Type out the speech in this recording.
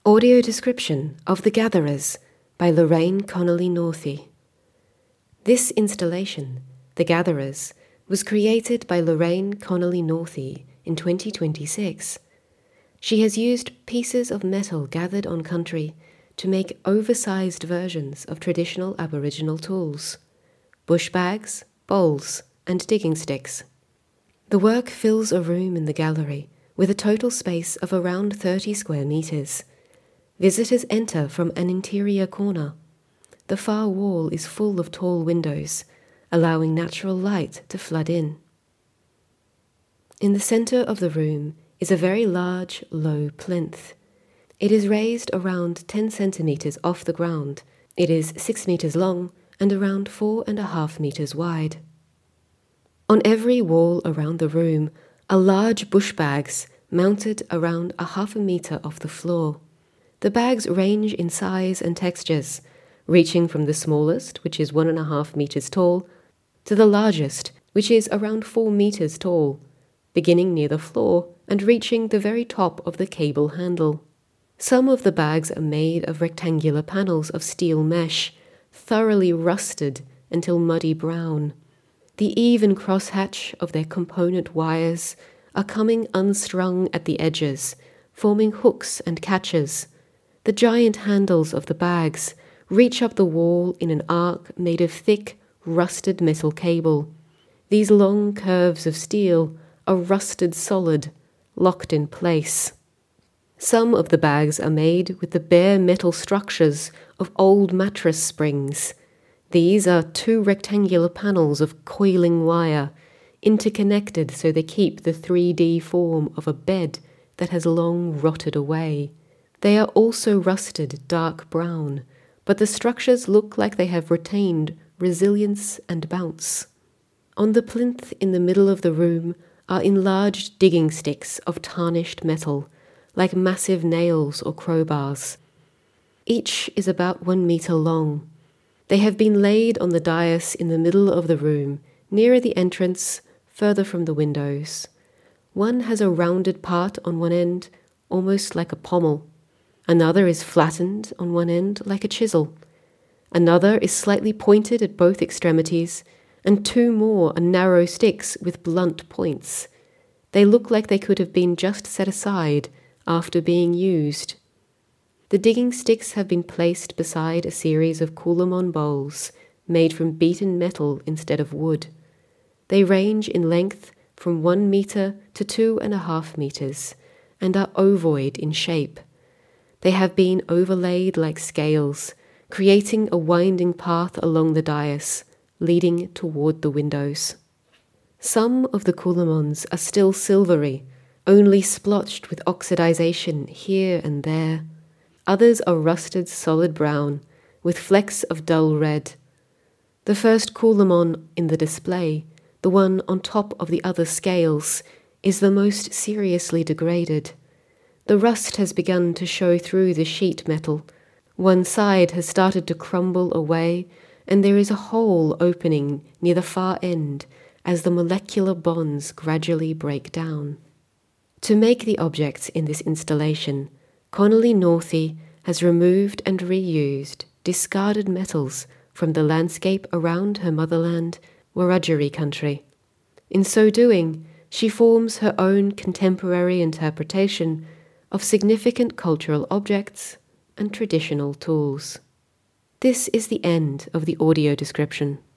Audio description of The Gatherers by Lorraine Connolly Northey. This installation, The Gatherers, was created by Lorraine Connolly Northey in 2026. She has used pieces of metal gathered on country to make oversized versions of traditional Aboriginal tools: bush bags, bowls, and digging sticks. The work fills a room in the gallery with a total space of around 30 square meters. Visitors enter from an interior corner. The far wall is full of tall windows, allowing natural light to flood in. In the center of the room is a very large, low plinth. It is raised around 10 centimeters off the ground. It is 6 meters long and around 4.5 meters wide. On every wall around the room are large bush bags mounted around 1/2 meter off the floor. The bags range in size and textures, reaching from the smallest, which is 1.5 meters tall, to the largest, which is around 4 meters tall, beginning near the floor and reaching the very top of the cable handle. Some of the bags are made of rectangular panels of steel mesh, thoroughly rusted until muddy brown. The even crosshatch of their component wires are coming unstrung at the edges, forming hooks and catches. The giant handles of the bags reach up the wall in an arc made of thick, rusted metal cable. These long curves of steel are rusted solid, locked in place. Some of the bags are made with the bare metal structures of old mattress springs. These are 2 rectangular panels of coiling wire, interconnected so they keep the 3D form of a bed that has long rotted away. They are also rusted dark brown, but the structures look like they have retained resilience and bounce. On the plinth in the middle of the room are enlarged digging sticks of tarnished metal, like massive nails or crowbars. Each is about 1 meter long. They have been laid on the dais in the middle of the room, nearer the entrance, further from the windows. One has a rounded part on one end, almost like a pommel. Another is flattened on one end like a chisel. Another is slightly pointed at both extremities, and 2 more are narrow sticks with blunt points. They look like they could have been just set aside after being used. The digging sticks have been placed beside a series of Coolamon bowls made from beaten metal instead of wood. They range in length from 1 meter to 2.5 meters and are ovoid in shape. They have been overlaid like scales, creating a winding path along the dais, leading toward the windows. Some of the Coolamons are still silvery, only splotched with oxidization here and there. Others are rusted solid brown, with flecks of dull red. The first Coolamon in the display, the one on top of the other scales, is the most seriously degraded. The rust has begun to show through the sheet metal. One side has started to crumble away, and there is a hole opening near the far end as the molecular bonds gradually break down. To make the objects in this installation, Connolly Northey has removed and reused discarded metals from the landscape around her motherland, Wiradjuri country. In so doing, she forms her own contemporary interpretation of significant cultural objects and traditional tools. This is the end of the audio description.